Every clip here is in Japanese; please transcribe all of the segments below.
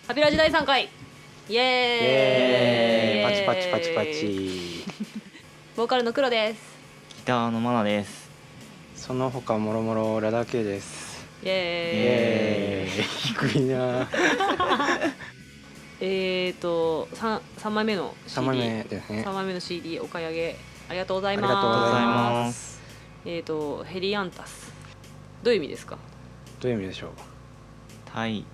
ハピラジ第3回イエーイパチパチパチパチボーカルの黒です。 ギターのマナです。 その他もろもろラダケです。 イエーイ低いな 3枚目の CD 3枚目ですね。 3枚目の CD お買い上げありがとうございます。 ありがとうございます。 ヘリアンタスどういう意味ですか？ どういう意味でしょう。 太陽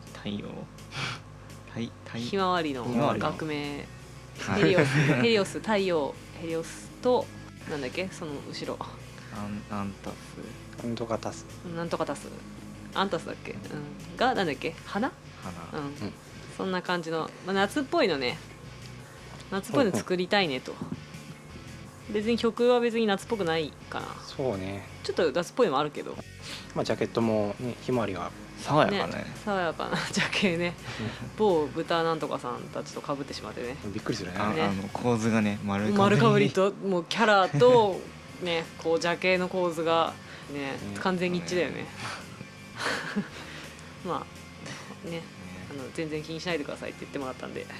ひまわりのひまわりの学名はいヘリオス太陽ヘリオスとなんだっけその後ろアンタスなんとか足す。 なんとかタスアンタスだっけ、がなんだっけ花花、 そんな感じの、夏っぽいのね夏っぽいの作りたいねと。別に曲は別に夏っぽくないかな。 そうね。 ちょっと夏っぽいのもあるけど、 ジャケットもね、ひまわりが爽やかね。 爽やかなジャケね某豚なんとかさんたちと被ってしまってね、 びっくりするね。 ね構図がね丸かぶりともうキャラとねこうジャケの構図がね完全に一致だよねまあね全然気にしないでくださいって言ってもらったんで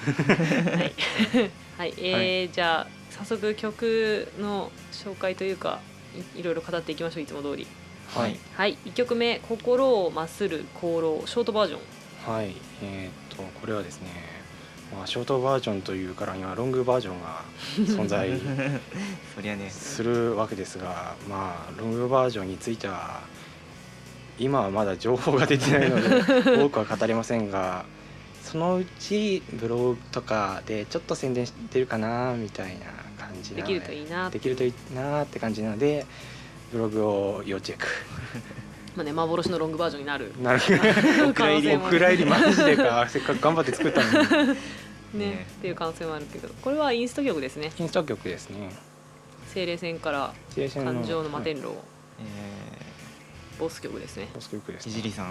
はい、はい、じゃあ早速曲の紹介というか いろいろ語っていきましょう。いつも通り。 はい、 はい、1曲目「心をまする功労」ショートバージョン。 はい、これはですね、ショートバージョンというからにはロングバージョンが存在そりゃねするわけですが、ロングバージョンについては今はまだ情報が出てないので多くは語れませんが、そのうちブログとかでちょっと宣伝してるかなみたいな感じなので、 できるといいなって感じなのでブログを要チェック幻のロングバージョンになるお蔵入りマジでかせっかく頑張って作ったのにねっていう可能性もあるけど、これはインスト曲ですね。 インスト曲ですね。 精霊戦から感情の摩天楼、ボス曲ですね。 ボス曲です、 いじりさん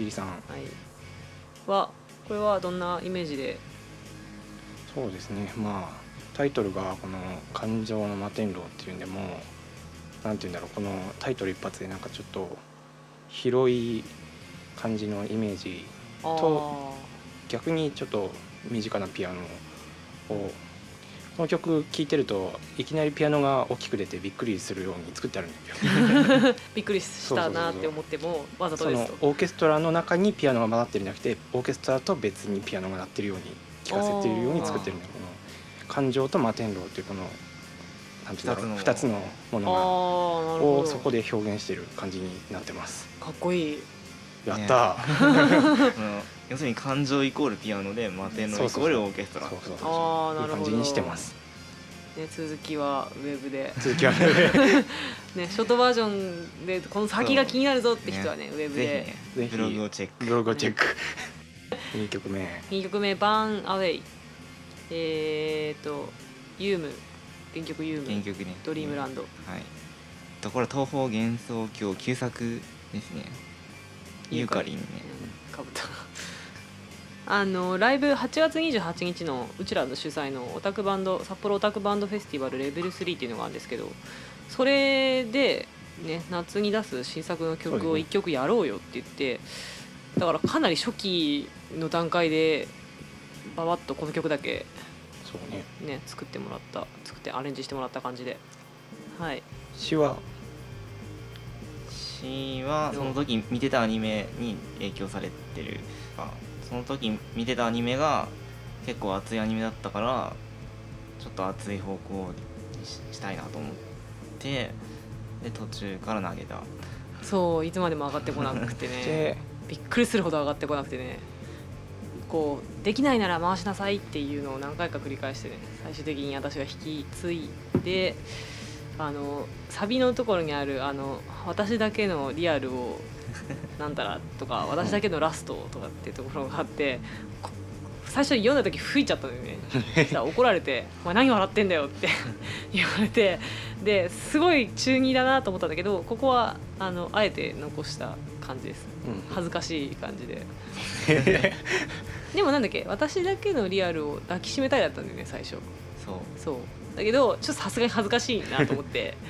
はこれはどんなイメージで？ そうですね、タイトルがこの感情の摩天楼っていうんで、もうなんていうんだろう、このタイトル一発でなんかちょっと広い感じのイメージと逆にちょっと身近なピアノを、この曲聴いてるといきなりピアノが大きく出てびっくりするように作ってあるんだよびっくりしたなって思ってもわざとですと。 そのオーケストラの中にピアノが混ざってるんじゃなくて、オーケストラと別にピアノが鳴ってるように聴かせているように作ってるんだよ。この感情と摩天楼っていうこのなんていうんだろう、2つのものをそこで表現している感じになってます。 かっこいい。 やった要するに感情イコールピアノで摩天楼イコールオーケストラ、 そういう感じにしてます。 続きはウェブでね、ショートバージョンでこの先が気になるぞって人はねウェブでぜひブログをチェック 2曲目バーンアウェイ、ユーム原曲ユーム原曲ね、 ドリームランド、 これ東方幻想郷旧作ですね。ユーカリンね、 かぶったライブ8月28日のうちらの主催のオタクバンド札幌オタクバンドフェスティバルレベル3っていうのがあるんですけど、それで、ね、夏に出す新作の曲を1曲やろうよって言って、だからかなり初期の段階でババッとこの曲だけ、作ってアレンジしてもらった感じで、 詩はその時見てたアニメに影響されてる。その時見てたアニメが結構熱いアニメだったから、ちょっと熱い方向にしたいなと思って、で途中から投げた。 そういつまでも上がってこなくてねびっくりするほど上がってこなくてね、こうできないなら回しなさいっていうのを何回か繰り返してね、最終的に私が引き継いで、サビのところにある私だけのリアルをなんたらとか私だけのラストとかっていうところがあって、最初読んだ時吹いちゃったんだよね。そしたら怒られて「お前何笑ってんだよ」って言われて、ですごい中二だなと思ったんだけど、ここはあえて残した感じです。恥ずかしい感じででもなんだっけ、私だけのリアルを抱きしめたいだったんだよね最初。そうだけどちょっとさすがに恥ずかしいなと思って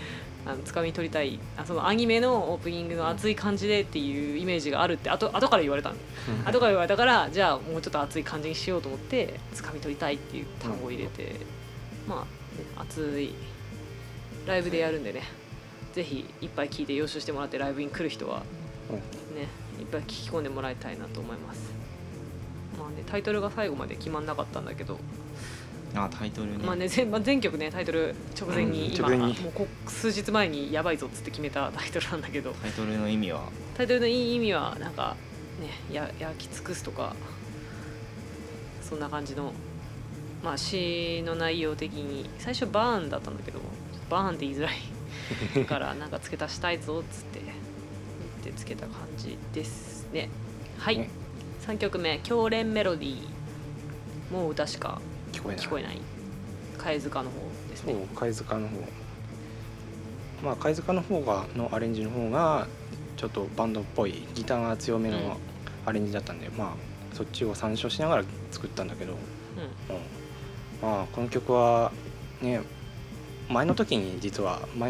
つかみ取りたい、そのアニメのオープニングの熱い感じでっていうイメージがあるって後から言われたの、後から言われたから、じゃあもうちょっと熱い感じにしようと思ってつかみ取りたいっていう単語を入れて、まあ熱いライブでやるんでね、ぜひいっぱい聞いて予習してもらって、ライブに来る人はね、いっぱい聞き込んでもらいたいなと思います。まあね、タイトルが最後まで決まんなかったんだけど、 タイトルね、 まあね、全曲ねタイトル直前に、今もう数日前にやばいぞっつって決めたタイトルなんだけど、 タイトルの意味は意味はなんかね、焼き尽くすとかそんな感じの、まあ詩の内容的に最初バーンだったんだけど、バーンって言いづらいからなんか付け足したいぞっつって言って付けた感じですね。はい、3曲目狂恋メロディー、もう歌しか聞こえない貝塚の方ですね。 そう、貝塚の方、まあ貝塚の方のアレンジの方がちょっとバンドっぽいギターが強めのアレンジだったんで、まあそっちを参照しながら作ったんだけど、まあこの曲はね、前の時に実は前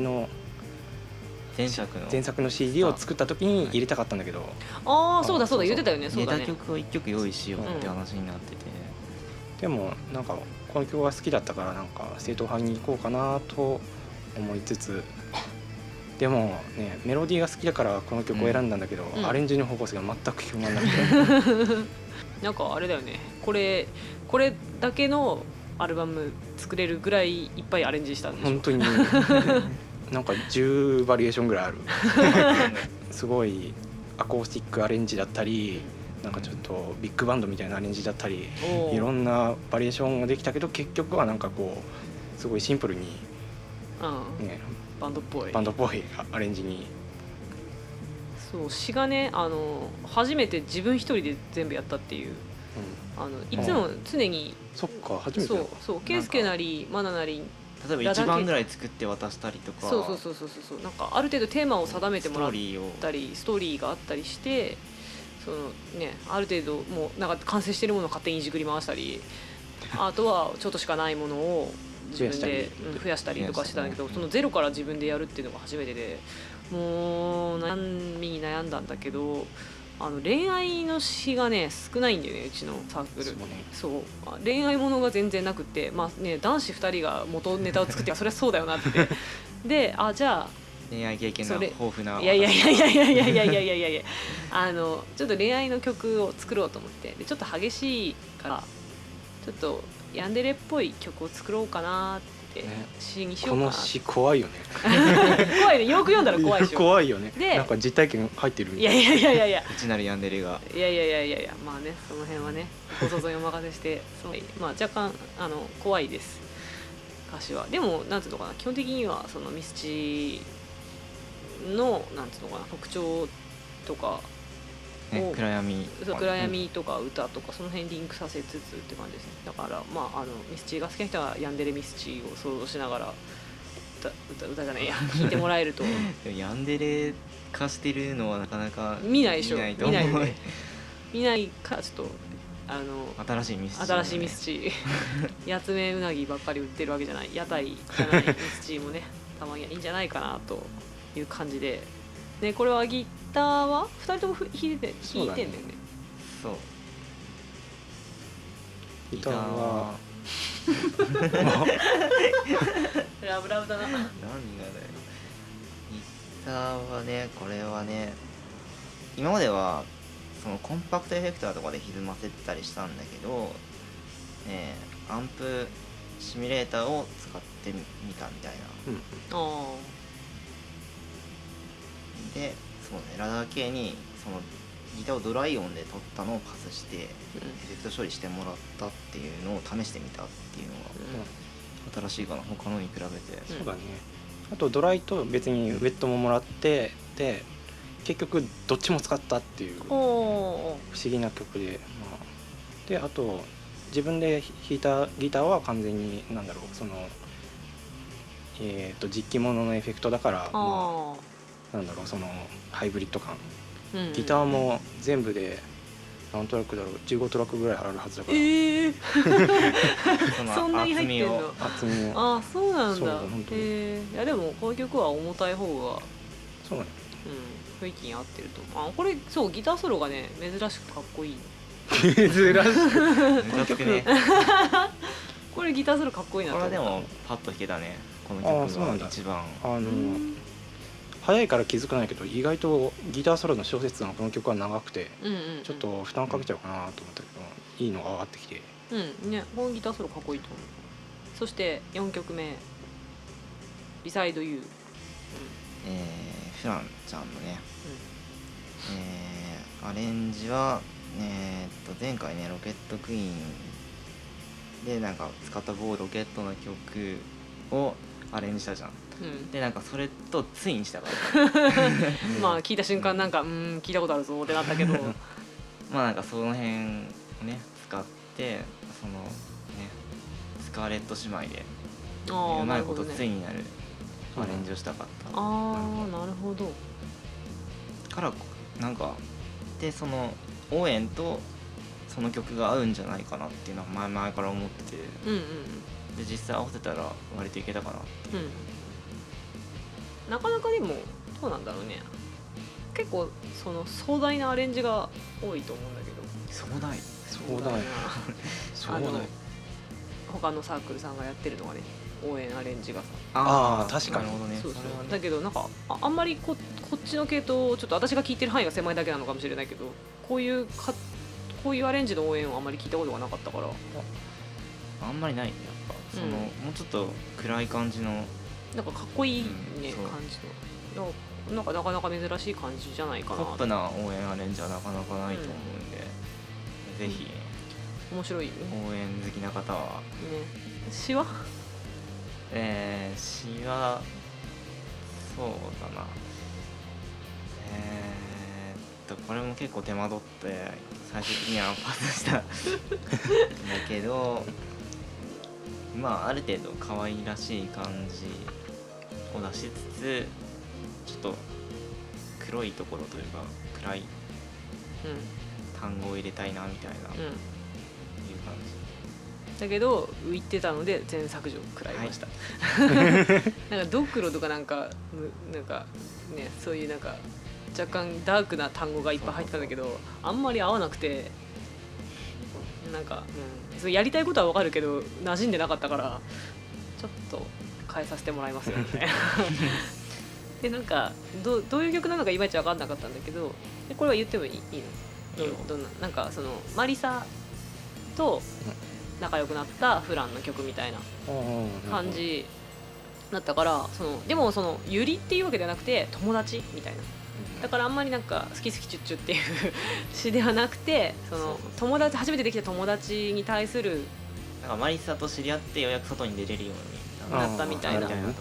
作の CD を作った時に入れたかったんだけど、 そうだ言ってたよね。そうだね、 ネタ曲を1曲用意しようって話になってて、 でもなんかこの曲が好きだったからなんか正統派に行こうかなと思いつつ、でもねメロディーが好きだからこの曲を選んだんだけど、アレンジの方向性が全く決まらなくてなんかあれだよね、これだけのアルバム作れるぐらいいっぱいアレンジしたんでしょ。 本当になんか10バリエーションぐらいあるすごいアコースティックアレンジだったり、なんかちょっとビッグバンドみたいなアレンジだったり、いろんなバリエーションができたけど、結局はなんかこうすごいシンプルに、ね、 バンドっぽいアレンジに。 そう、詩がね、初めて自分一人で全部やったっていう、いつも常に、 そっか初めてだ。 そうケイスケなりマナなり、 例えば1番ぐらい作って渡したりとか、 そうなんかある程度テーマを定めてもらったりストーリーがあったりして、そのね、ある程度もうなんか完成してるものを勝手にいじくり回したり、あとはちょっとしかないものを自分で増やしたりとかしてたんだけど、そのゼロから自分でやるっていうのが初めてで、もう悩んだんだけど、恋愛の詩がね少ないんだよね、うちのサークル。そう恋愛ものが全然なくって、まあね、男子2人が元ネタを作ってそれはそうだよなってで、じゃあ恋愛経験が豊富な、 いやちょっと恋愛の曲を作ろうと思って、でちょっと激しいからちょっとヤンデレっぽい曲を作ろうかなって詩にしようかな。 この詩怖いよね怖いね、よく読んだら怖いでしょ。 怖いよね。 でなんか実体験入ってる。 いや内なるヤンデレが、 いやまあね、その辺はねご想像にお任せしてまあ若干怖いです歌詞は。でもなんていうのかな、基本的にはそのミスチのなんていうのかな、特徴とか暗闇とか歌とかその辺リンクさせつつって感じですね。だからまあミスチが好きな人はヤンデレミスチを想像しながら歌じゃないや聴いてもらえるとヤンデレ化してるのはなかなか見ないでしょ。 と思う。 見ないからちょっと新しいミスチやつめうなぎばっかり売ってるわけじゃない、屋台じゃないミスチもねたまにはいいんじゃないかなという感じで、ね、これはギターは2人とも弾いてんだよね。 そう、 ギターはラブラブだな。 何がだよ。ギターはね、これはね、今まではそのコンパクトエフェクターとかで歪ませてたりしたんだけど、アンプシミュレーターを使ってみたみたいな、でそうね、ラダー系にそのギターをドライ音で撮ったのをパスして、エフェクト処理してもらったっていうのを試してみたっていうのが、新しいかな、他のに比べて。 そうだね。あとドライと別にウェットももらって、で結局どっちも使ったっていう不思議な曲で、であと自分で弾いたギターは完全になんだろう、その実機物のエフェクトだから、なんだろう、そのハイブリッド感、ギターも全部で何トラックだろう、15トラックぐらいあるはずだから、 そんなに入ってんの。 厚みを。 ああそうなんそうだ。 本当いやでもこの曲は重たい方が、 そうね。 雰囲気に合ってると。これそうギターソロがね珍しくかっこいい。 珍しい。 珍しくね。 これギターソロかっこいいなこと思った。 れはでもパッと弾けたね、この曲が一番。 早いから気づかないけど、意外とギターソロの小節がこの曲は長くて、ちょっと負担かけちゃうかなと思ったけど、いいのが上がってきて、 ね、このギターソロかっこいいと思う。そして4曲目「Beside You」、 フランちゃんのね、アレンジは前回ねロケットクイーンでなんか使った某ロケットの曲をアレンジしたじゃん、でなんかそれとツインしたからまあ聞いた瞬間なんか聞いたことあるぞってなったけどまあなんかその辺をね使ってそのねスカーレット姉妹でうまいことツインになるアレンジをしたかった。 なるほど。 からなんかでその応援とその曲が合うんじゃないかなっていうのは前々から思ってて、で実際合わせたら割といけたかなって、 なかなかでもどうなんだろうね、結構その壮大なアレンジが多いと思うんだけど。 壮大他のサークルさんがやってるのがね、応援アレンジがさ。 確かに。 そうだけどなんかあんまりこっちの系統ちょっと私が聞いてる範囲が狭いだけなのかもしれないけど、こういうアレンジの応援をあんまり聞いたことがなかったから。 あんまりないねやっぱ、そのもうちょっと暗い感じのなんかかっこいいね、感じのなんかなかなか珍しい感じじゃないかな。 ポップな応援アレンジはなかなかないと思うんで、ぜひ面白いよね、 応援好きな方はね。詩は詩はそうだな、これも結構手間取って最終的にはパスしたんだけどまあある程度可愛らしい感じを出しつつちょっと黒いところというか暗い単語を入れたいなみたいな、いう感じだけど浮いてたので全削除食らいました、なんかドクロとかなんかね、そういうなんか若干ダークな単語がいっぱい入ってたんだけど、あんまり合わなくて、なんか、そうやりたいことはわかるけど馴染んでなかったからちょっと変えさせてもらいますよみたいなでなんかどういう曲なのかいまいち分かんなかったんだけど、これは言ってもいいの？どんななんかそのマリサと仲良くなったフランの曲みたいな感じだったから、でもそのユリっていうわけではなくて友達みたいな。だからあんまりなんか好き好きチュッチュっていう詩ではなくて、その友達、初めてできた友達に対するなんかマリサと知り合ってようやく外に出れるようになったみたいな。 ところが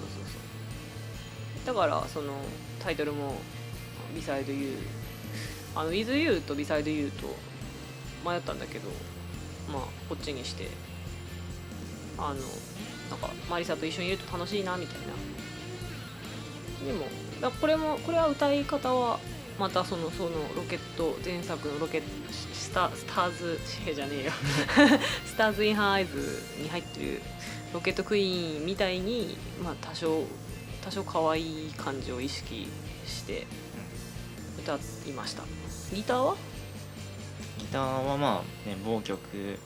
だからそのタイトルも「Beside You」With You と Beside You と迷ったんだけど、まあこっちにしてなんかマリサと一緒にいると楽しいなみたいな。でもこれは歌い方はまたそのロケット前作のロケットスターズじゃねえよスターズ・イン・ハー・アイズに入ってるロケットクイーンみたいに、まあ、多少可愛い感じを意識して歌いました。ギターはまあね、某曲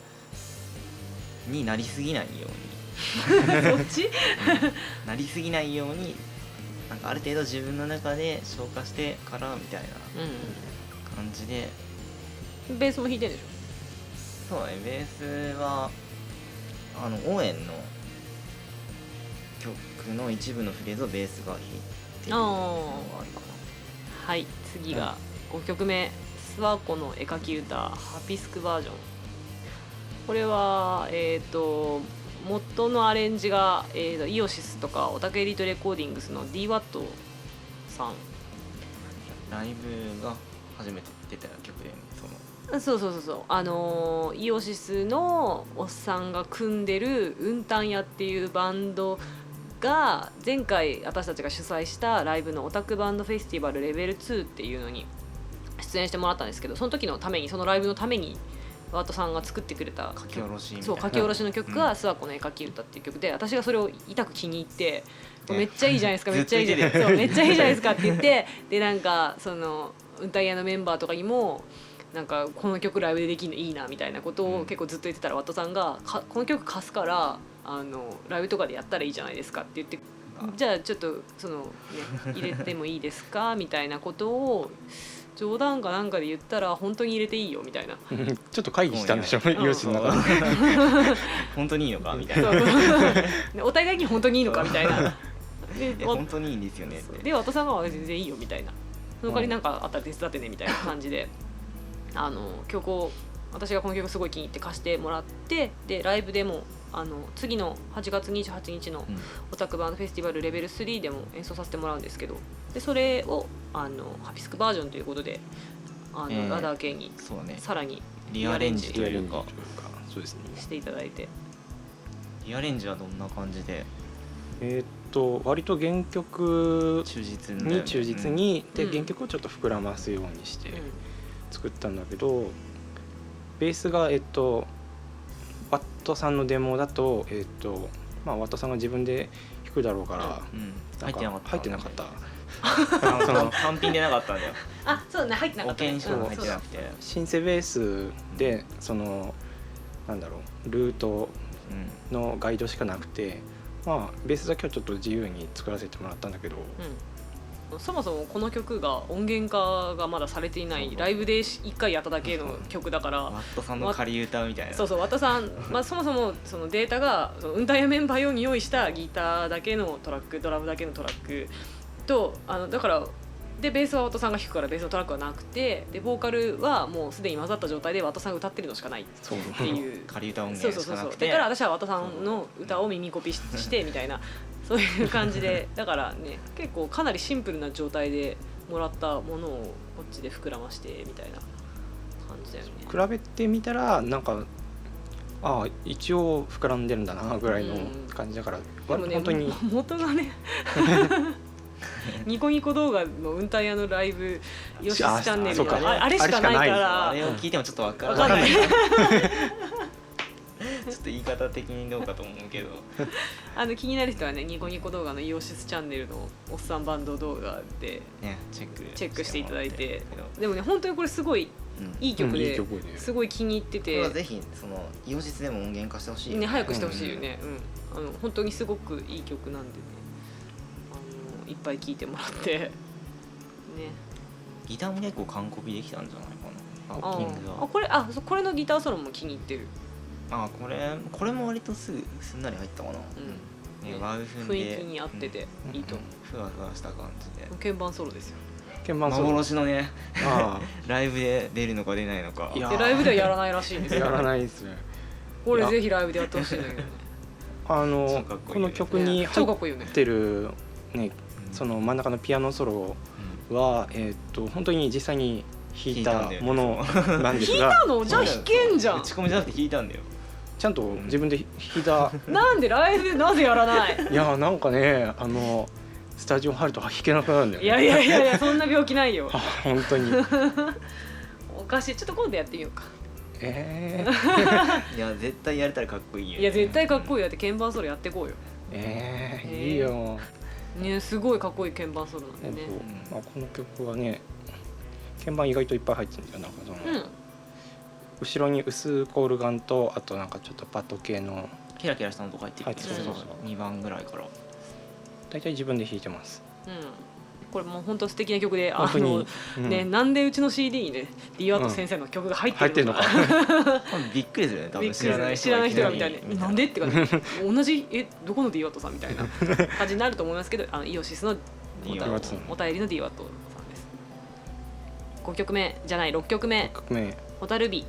になりすぎないようにそっちなりすぎないようになんかある程度自分の中で消化してからみたいな感じで、 ベースも弾いてるでしょ。そうね、ベースは応援の曲の一部のフレーズをベースが弾いてるのがあるかな。 はい、次が5曲目、スワコの絵描き歌ハピスクバージョン。これは元のアレンジが、イオシスとかオタクエリートレコーディングスの DWAT さん。 ライブが初めて出た曲で、 そうイオシスのおっさんが組んでるウンタンヤっていうバンドが前回私たちが主催したライブのオタクバンドフェスティバルレベル2っていうのに出演してもらったんですけど、その時のためにそのライブのためにワットさんが作ってくれた書き下ろしみたいな、 そう書き下ろしの曲が諏訪湖の絵描き歌っていう曲で、私がそれを痛く気に入ってめっちゃいいじゃないですか、めっちゃいいじゃないですか、めっちゃいいじゃないですかって言って、でなんかそのウンタイヤのメンバーとかにもなんかこの曲ライブでできるのいいなみたいなことを結構ずっと言ってたら、ワットさんがこの曲貸すからライブとかでやったらいいじゃないですかって言って、じゃあちょっとその、ね、入れてもいいですかみたいなことを冗談かなんかで言ったら本当に入れていいよみたいなちょっと会議したんでしょ、 ん用紙の中で本当にいいのかみたいなお互いに本当にいいのかみたいなで本当にいいんですよねって。 でワットさんが全然いいよみたいな、その代わりなんかあったら手伝ってねみたいな感じで曲を私がこの曲すごい気に入って貸してもらって、でライブでも次の8月28日のオタクバンドフェスティバルレベル3でも演奏させてもらうんですけど、でそれをハピスクバージョンということでラダー系にさらにリアレンジというかそうですねしていただいて、 リアレンジはどんな感じで？ 割と原曲忠実に忠実に、 うん、 で原曲をちょっと膨らますようにして作ったんだけど、ベースがワットさんのデモだとワットさんが自分で弾くだろうから、 入ってなかった。 その単品でなかったんだよ。 あ、そうね、入ってなかった、ね。 保険証も入ってなくて。 シンセベースでそのなんだろうルートのガイドしかなくて、ベースだけはちょっと自由に作らせてもらったんだけど、 そもそもこの曲が音源化がまだされていないライブで1回やっただけの曲だから、 ワットさんの仮歌みたいな。 そうワットさん、そもそもそのデータがウンタイヤメンバー用に用意したギターだけのトラック、ドラムだけのトラックとだからでベースはワットさんが弾くからベースのトラックはなくて、でボーカルはもうすでに混ざった状態でワットさんが歌ってるのしかないっていう仮歌音源しかなくて、 だから私はワットさんの歌を耳コピしてみたいなそういう感じで、だからね結構かなりシンプルな状態でもらったものをこっちで膨らましてみたいな感じだよね。 比べてみたらなんか一応膨らんでるんだなぐらいの感じだから、 でもね、 本当に元がねニコニコ動画のウンタイヤのライブヨシスチャンネルみたいな、あれしかないから、 あれを聞いてもちょっと分からないちょっと言い方的にどうかと思うけど気になる人はねニコニコ動画のイオシスチャンネルのおっさんバンド動画で、 ね、チェックしていただいて、でもね本当にこれすごいいい曲で、すごい気に入ってて、 ぜひそのイオシスでも音源化してほしいね、早くしてほしいよね、本当にすごくいい曲なんでね、いっぱい聴いてもらってね。 ギターも結構完コピできたんじゃないかな、キングがこれのギターソロも気に入ってる。 これも割とすんなり入ったかな、ワウ踏んで雰囲気に合ってていいと思う、 ふわふわした感じで。 鍵盤ソロですよ、 鍵盤ソロ幻のねライブで出るのか出ないのか。 でライブではやらないらしいんですよやらないですね。 これぜひライブでやってほしいんだけどねこの曲に入ってるね、その真ん中のピアノソロは本当に実際に弾いたものなんですが、 弾いたの？じゃあ弾けんじゃん。 打ち込みじゃなくて弾いたんだよ。 ちゃんと自分で弾いた。 なんでライブでなぜやらない？ いやなんかねスタジオ入ると弾けなくなるんだよね。 いやそんな病気ないよ。 本当に。 おかしい。ちょっと今度やってみようか。 いや絶対やれたらかっこいいよ、ね。 いや絶対かっこいいよ。だって鍵盤ソロやってこうよ。 いいよ。 ね、すごいかっこいい鍵盤ソロなんでね。 この曲はね鍵盤意外といっぱい入ってるんだよ。なんかその、後ろに薄コールガンとあとなんかちょっとパッド系のキラキラしたのとか入ってるんですよ。2番ぐらいから大体自分で弾いてます。 これもう本当素敵な曲で、 ね、 なんでうちの CD にね DWAT 先生の曲が入ってるのかびっくりするね。多分知らない人がみたいになんでって感じ同じどこの DWAT さんみたいな感じになると思いますけど、イオシスのお便りの DWAT さんです。5曲目じゃない6曲目ホタルビ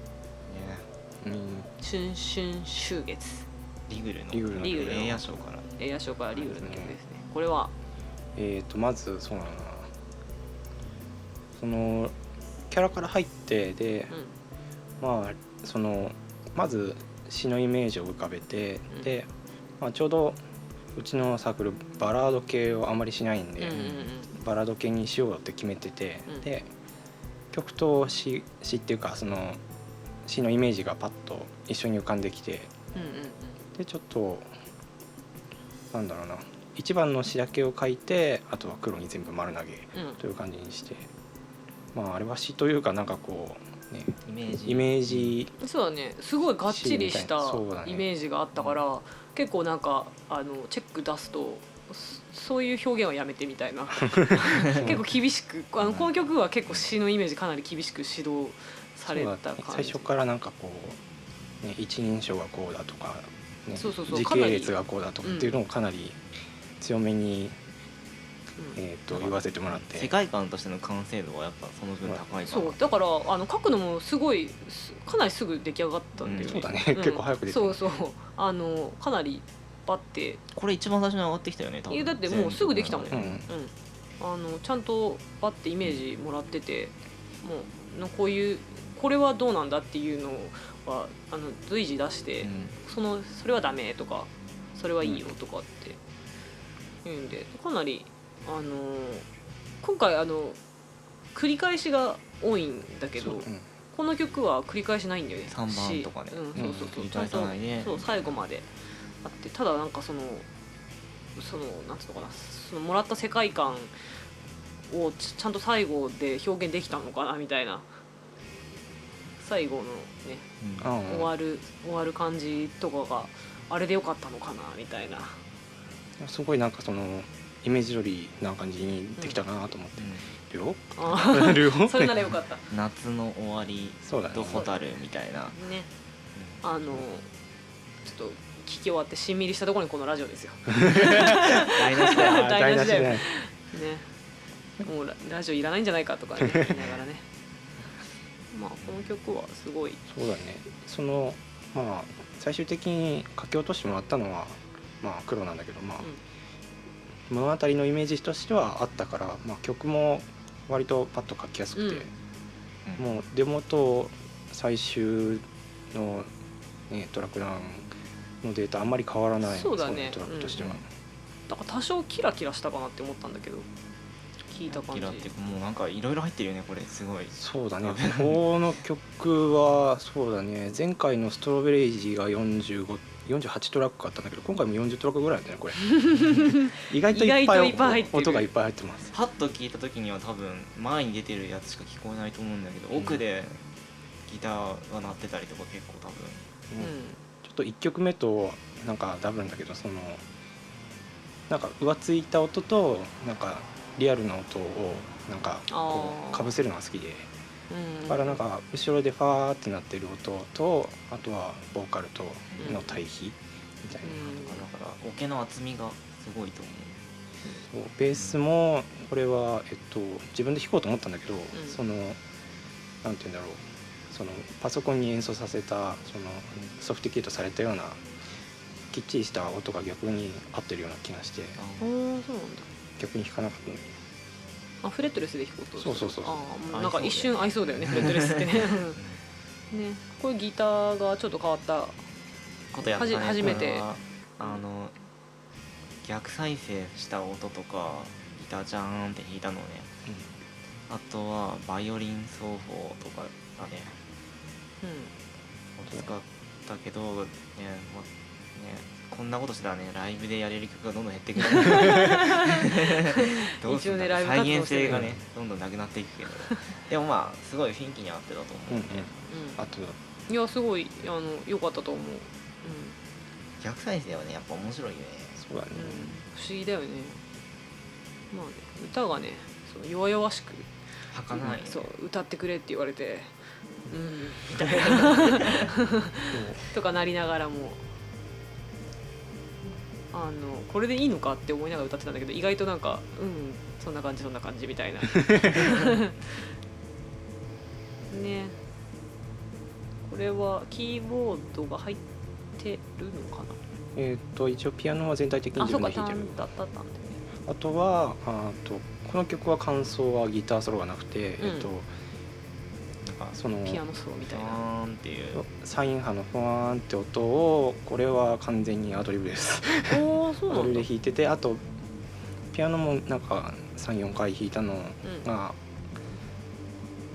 春春秋月リグルのエイヤショーからリグルの曲ですね。これはまずそうだな、そのキャラから入ってで、そのまず詩のイメージを浮かべて、で、ちょうどうちのサークルバラード系をあまりしないんで、バラード系にしようって決めてて、で曲と詩っていうかその詩のイメージがパッと一緒に浮かんできて、でちょっとなんだろうな、一番の詩だけを書いてあとは黒に全部丸投げという感じにして、まああれは詩というかなんかこうねイメージそうだね、すごいがっちりしたイメージがあったから、結構なんかチェック出すとそういう表現はやめてみたいな結構厳しくこの曲は結構詩のイメージかなり厳しく指導された感じ、 最初からなんかこう、ね、一人称がこうだとか、ね、 そう時系列がこうだとかっていうのをかなり強めに、言わせてもらって、 世界観としての完成度はやっぱその分高いかな。 そうだから書くのもすごいかなりすぐ出来上がったんだよね、 そうだね、結構早く出てそうかなりバッてこれ一番最初に上がってきたよね多分。 だってもうすぐできたもん、 うんちゃんとバッてイメージもらってて、もうこれはどうなんだっていうのは随時出して、それはダメとかそれはいいよとかって言うんで、かなり今回繰り返しが多いんだけど、この曲は繰り返しないんだよね。 3番とかね、 そうちゃんとそう最後まであって、ただなんかなんつうのかな、そのもらった世界観をちゃんと最後で表現できたのかなみたいな、最後のね、終わる感じとかがあれでよかったのかなみたいな、 すごいなんかそのイメージ通りな感じにできたなと思ってるよ、 それならよかった夏の終わりと蛍みたいなね、ちょっと聞き終わってしんみりしたところにこのラジオですよ台無しだよ台無しだよね、もうラジオいらないんじゃないかとかね言いながらねまあこの曲はすごいそうだね、まあ最終的に書き落としてもらったのはまあ黒なんだけど、まあ、物語のイメージとしてはあったから、まあ、曲も割とパッと書きやすくて、もうデモと最終の、ね、トラックダウンのデータあんまり変わらない。 そうだね、 トラックとしては、 だから多少キラキラしたかなって思ったんだけど、聞いた感じキラってもうなんかいろいろ入ってるよねこれ、すごい。 そうだねこの曲はそうだね、前回のストロベリージが48トラックあったんだけど、今回も40トラックぐらいだねこれ意外といっぱい音がいっぱい入ってます。 パッと聞いた時には多分前に出てるやつしか聞こえないと思うんだけど、奥でギターが鳴ってたりとか結構多分、 ちょっと1曲目となんかダブルんだけど、なんか浮ついた音となんかリアルな音をなんかこうかぶせるのが好きで、だからなんか後ろでファーってなってる音と、あとはボーカルとの対比みたいな、 だからオケの厚みがすごいと思う。 ベースもこれは、自分で弾こうと思ったんだけど、なんて言うんだろう、パソコンに演奏させたソフトキュートされたようなきっちりした音が逆に合ってるような気がして、 そうなんだ、 逆に弾かなかったの。 フレットレスで弾こうと。 そうなんか一瞬合いそうだよねフレットレスってねね、これギターがちょっと変わったことやったね。 初めて逆再生した音とかギタージャーンって弾いたのね、あとはバイオリン奏法とかだね、使ったけどね、こんなことしたらねライブでやれる曲がどんどん減ってくるどうするんだろう、再現性がねどんどんなくなっていくけどでもまあすごい雰囲気に合ってたと思うね。 あといやすごい良かったと思う。 逆再生はねやっぱ面白いね。 そうだね、 不思議だよね。まあね、歌がね弱々しく儚い、 そう歌ってくれって言われてみたいなとかなりながらもこれでいいのかって思いながら歌ってたんだけど、意外となんかそんな感じみたいなね。これはキーボードが入ってるのかな。 一応ピアノは全体的に自分で弾いてる。あとはこの曲は間奏はギターソロがなくて、 ピアノソロみたいなっていうサイン波のフワーンって音を、これは完全にアドリブですそうなんだ。 アドリブで弾いてて、あとピアノもなんか 3,4 回弾いたのが、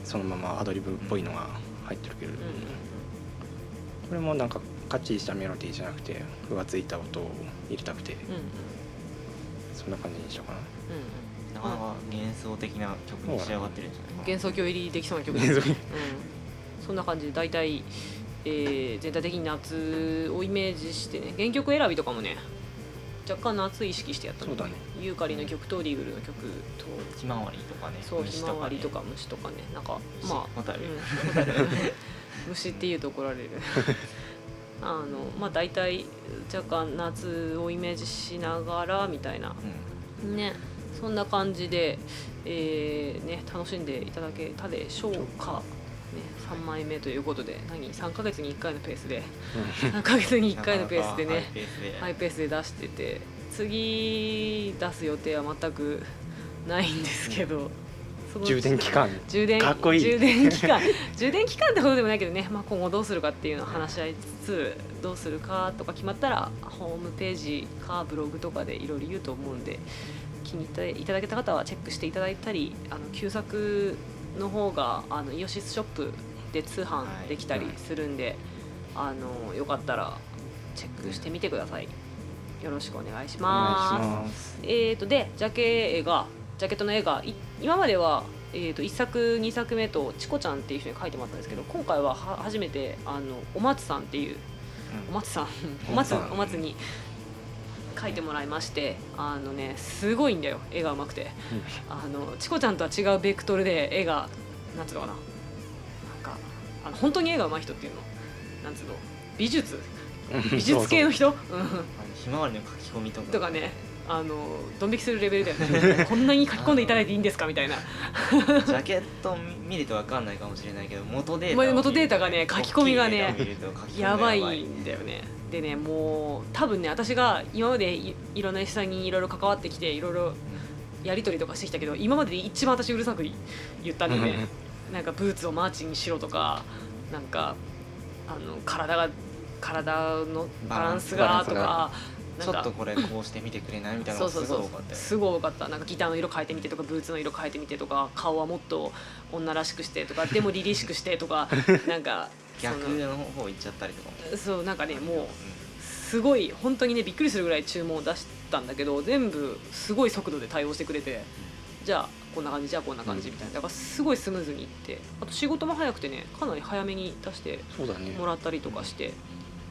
そのままアドリブっぽいのが入ってるけど、 うんうんこれもなんかカッチリしたメロディーじゃなくてふわついた音を入れたくて、 うんうんそんな感じにしたかな。 うんなかなか幻想的な曲に仕上がってるんじゃないかな。 幻想郷入りできそうな曲です、うん、そんな感じで大体、全体的に夏をイメージしてね、原曲選びとかもね若干夏意識してやったの。 そうだね。 ユーカリの曲とリーグルの曲と、 ひまわりとかね、 そうひまわりとかか虫とかね、なんか虫まあホタルホタル虫って言うと怒られるまあ大体若干夏をイメージしながらみたいなね、 ね、そんな感じで、ね、楽しんでいただけたでしょうか、ね、3枚目ということで3ヶ月に1回のペースで3ヶ月に1回のペースでねハイペースで出してて、次出す予定は全くないんですけど、 充電期間充電かっこいい充電期間ってことでもないけどね、まあ、今後どうするかっていうのを話し合いつつ、どうするかとか決まったらホームページかブログとかでいろいろ言うと思うんで、気に入っていただけた方はチェックしていただいたり、旧作の方がイオシスショップで通販できたりするんで、よかったらチェックしてみてください。よろしくお願いします。 お願いします。 でジャケットの絵が今までは、1作2作目とチコちゃんっていう人に描いてもらったんですけど、今回は初めてお松さんっていう、お松さんお松に描いてもらいまして、すごいんだよ、絵が上手くて。チコちゃんとは違うベクトルで絵がなんつうのかな、なんか本当に絵が上手い人っていうのなんつうの、美術系の人ひまわりの書き込みとかとかね、ドン引きするレベルだよねこんなに書き込んでいただいていいんですかみたいなジャケット見ると分かんないかもしれないけど、元データがね、書き込みがね大きい絵を見ると書き込みがやばいんだよね。でね、もう多分ね、私が今までいろんな絵師さんにいろいろ関わってきていろいろやり取りとかしてきたけど、今までで一番私うるさく言ったんでねなんかブーツをマーチにしろとか、なんか体のバランスがとか、 ちょっとこれこうしてみてくれないみたいなのがすごい多かったよ。 すごい多かった。なんかギターの色変えてみてとか、ブーツの色変えてみてとか、顔はもっと女らしくしてとか、でも凛々しくしてとかなんか逆の方行っちゃったりとかも。 そう、なんかね、もうすごい本当にね、びっくりするぐらい注文を出したんだけど、全部すごい速度で対応してくれて、じゃあこんな感じ、じゃあこんな感じみたいな、だからすごいスムーズにいって、あと仕事も早くてね、かなり早めに出してもらったりとかして、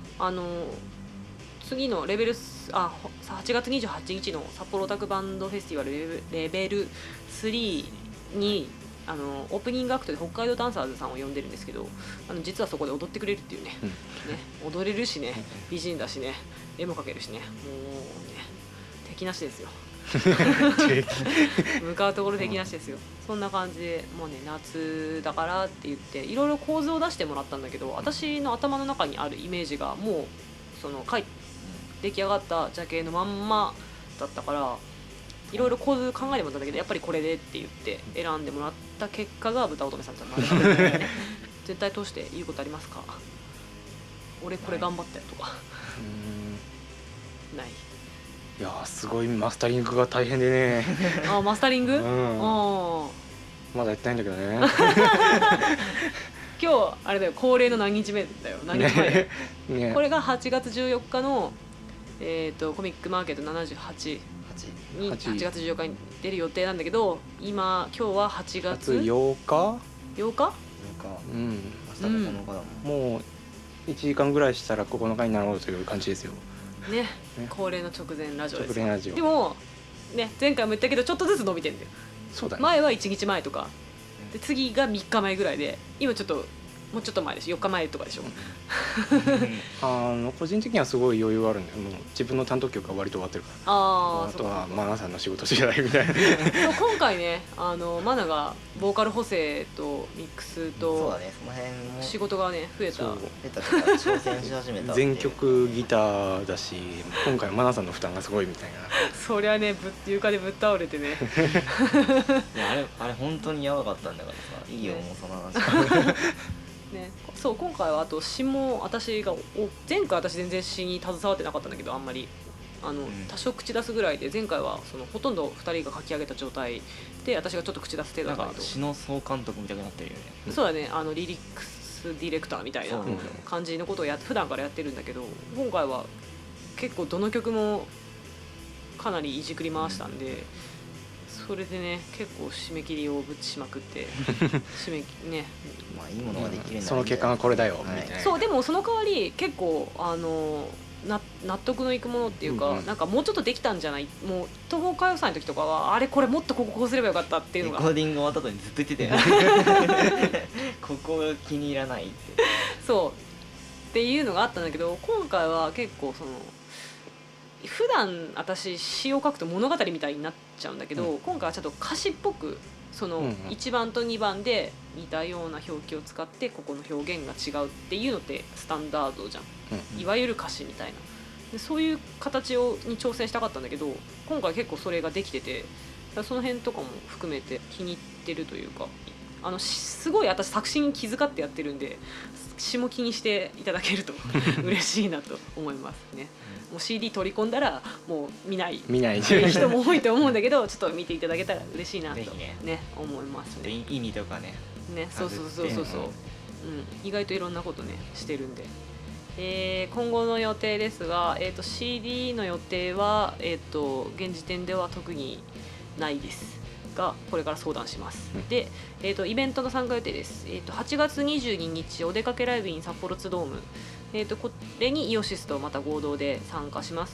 次の8月28日の札幌オタクバンドフェスティバルレベル3にオープニングアクトで北海道ダンサーズさんを呼んでるんですけど、実はそこで踊ってくれるっていうね、踊れるしね、美人だしね、絵も描けるしね、もうね、敵なしですよ向かうところ敵なしですよ。そんな感じで、もうね、夏だからって言っていろいろ構図を出してもらったんだけど、私の頭の中にあるイメージがもう出来上がったジャケのまんまだったから、いろいろ構図考えてもらったんだけど、やっぱりこれでって言って選んでもらった結果が豚乙女さんだったので絶対通して言うことありますか？俺これ頑張ったよとかない？ いやすごいマスタリングが大変でねマスタリング、 まだやってないんだけどね今日あれだよ、恒例の何日目だよ、何日前だよねこれが8月14日のコミックマーケット78に8月14日に出る予定なんだけど、今日は8月 8日 8日うん、 明日9日だもん。 もう1時間ぐらいしたら9日になろうという感じですよね、恒例の直前ラジオですよ。 直前ラジオでもね、前回も言ったけどちょっとずつ伸びてんだよ。 そうだね。 前は1日前とかで、次が3日前ぐらいで、今ちょっともうちょっと前でしょ、4日前とかでしょ個人的にはすごい余裕があるんで、もう自分の担当曲が割と終わってるから、あとはマナさんの仕事次第みたいなそう今回ね、マナがボーカル補正とミックスとそうだね、その辺も仕事がね増えた。 挑戦し始めた。 全曲ギターだし、今回マナさんの負担がすごいみたいなそりゃね、床でぶっ倒れてねいやあれ本当にやばかったんだからさ、いいよもうその話ね、そう今回はあと詩も私が前回私全然詩に携わってなかったんだけど、あんまり多少口出すぐらいで、前回はほとんど2人が書き上げた状態で私がちょっと口出す程度なんかだったけど、 詩の総監督みたいになってるよね。 そうだね、リリックスディレクターみたいな感じのことを普段からやってるんだけど、今回は結構どの曲もかなりいじくり回したんで、それでね結構締め切りをぶちしまくってね、 まあいいものができるんだ、 その結果がこれだよ、 はいみたいな。 そう。でもその代わり結構納得のいくものっていうか、なんかもうちょっとできたんじゃない、もう東方歌謡祭の時とかはあれこれもっとここうすればよかったっていうのがレコーディング終わった後にずっと言ってたよねここが気に入らないって。 そうっていうのがあったんだけど、今回は結構普段私詩を書くと物語みたいになっちゃうんだけど、今回はちょっと歌詞っぽく1番と2番で似たような表記を使ってここの表現が違うっていうのってスタンダードじゃん、いわゆる歌詞みたいな。でそういう形に挑戦したかったんだけど、今回結構それができてて、その辺とかも含めて気に入ってるというか、すごい私作詞に気遣ってやってるんで、詩も気にしていただけると嬉しいなと思いますね。もう CD 取り込んだらもう見ない人も多いと思うんだけどちょっと見ていただけたら嬉しいなと、ね、思いますね。 意味とかね。 そう、意外といろんなことねしてるんで、今後の予定ですが、CD の予定は、現時点では特にないですが、これから相談します。で、イベントの参加予定です。8月22日お出かけライブイン札幌ツドーム、これにイオシスとまた合同で参加します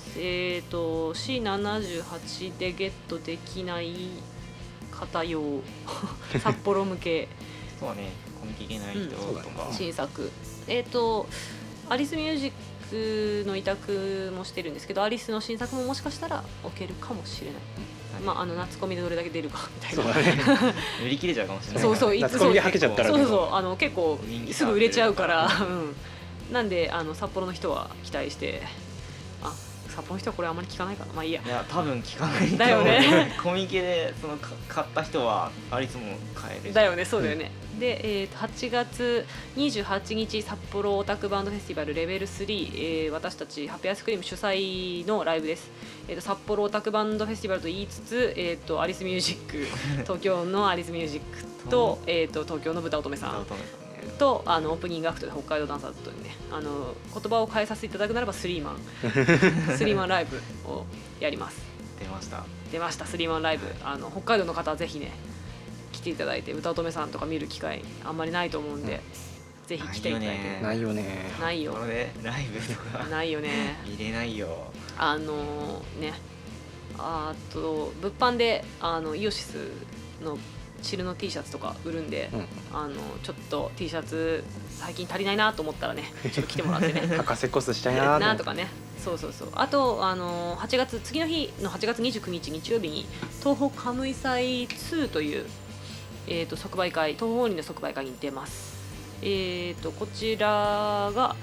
。C78 でゲットできない方用札幌向けそうね、コミケいけない人とか、 新作、アリスミュージックの委託もしてるんですけど、アリスの新作ももしかしたら置けるかもしれない、まあ、夏コミでどれだけ出るかみたいな。 そうだね売り切れちゃうかもしれない。 そうそう、夏コミではけちゃったらそう結構すぐ売れちゃうからなんで札幌の人は期待して、札幌の人はこれあんまり聞かないかな、まあいいや。 いや多分聞かないだよねコミケで買った人はアリスも買えるだよね、そうだよね。で、8月28日札幌オタクバンドフェスティバルレベル3、私たちハッピーアイスクリーム主催のライブです。札幌オタクバンドフェスティバルと言いつつ、アリスミュージック東京のアリスミュージックと、東京の豚乙女さんとオープニングアクトで北海道ダンサーズというね、言葉を変えさせていただくならばスリーマンライブをやります。出ましたスリーマンライブ。北海道の方はぜひね来ていただいて、歌乙女さんとか見る機会あんまりないと思うんで、ぜひ来ていただいて。 ないよね。 これライブとかないよね。 見れないよ。 ね、あと物販でイオシスのチルの T シャツとか売るんで、ちょっと T シャツ最近足りないなと思ったらね、ちょっと来てもらってね博士コスしたいなとかね。そうあと次の日の8月29日日曜日に東北カムイ祭2という、即売会、東方林の即売会に出ます。こちらが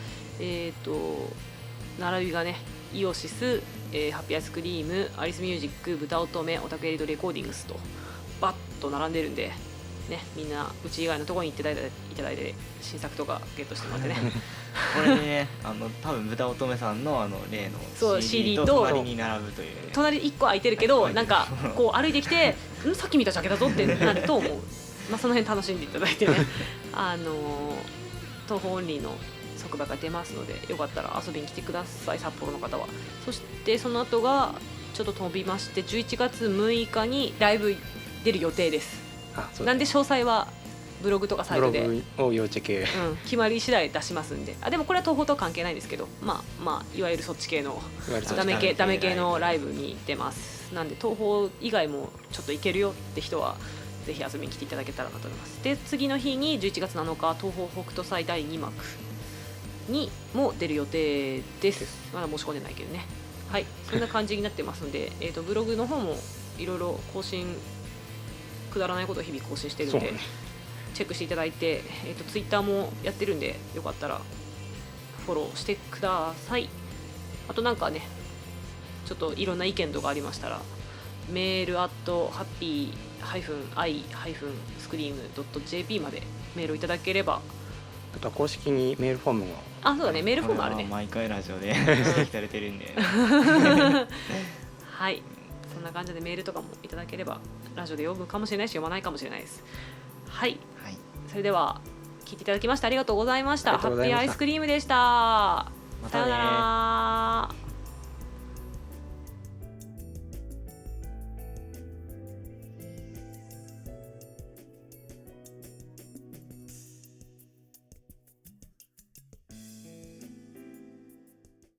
並びがね、イオシス、ハッピーアイスクリーム、アリスミュージック、豚乙女、オタクエリートレコーディングスとバッと並んでるんで、ね、みんなうち以外のところに行っていただいて新作とかゲットしてもらってねこれでね、多分豚乙女さんの例の CD と隣に並ぶという、ね、 隣1個空いてるけど、なんかこう歩いてきてさっき見たジャケだぞってなると思うその辺楽しんでいただいてね東方オンリーの即売が出ますので、よかったら遊びに来てください、札幌の方は。そしてその後がちょっと飛びまして、11月6日にライブ出る予定です。なんで詳細はブログとかサイトでブログを要チェック、 決まり次第出しますんで。でもこれは東宝とは関係ないんですけど、まあいわゆるそっち系のダメ系のライブに出ます。なんで東宝以外もちょっと行けるよって人はぜひ遊びに来ていただけたらなと思います。で、次の日に11月7日東宝北斗祭第2幕にも出る予定です。まだ申し込んでないけどね。はい、そんな感じになってますのでブログの方もいろいろ更新、くだらないことを日々更新してるんで、チェックしていただいて、ツイッターもやってるんで、よかったらフォローしてください。あとなんかね、ちょっといろんな意見とかありましたら、メール@happy-i-scream.jp までメールをいただければあとは公式にメールフォームもあ、そうだね、メールフォームあるね。 毎回ラジオで指摘されてるんではい、そんな感じでメールとかもいただければラジオで読むかもしれないし読まないかもしれないです。はい、 はい、 それでは聞いていただきましてありがとうございました。ハッピーアイスクリームでした。 またね。 さようなら。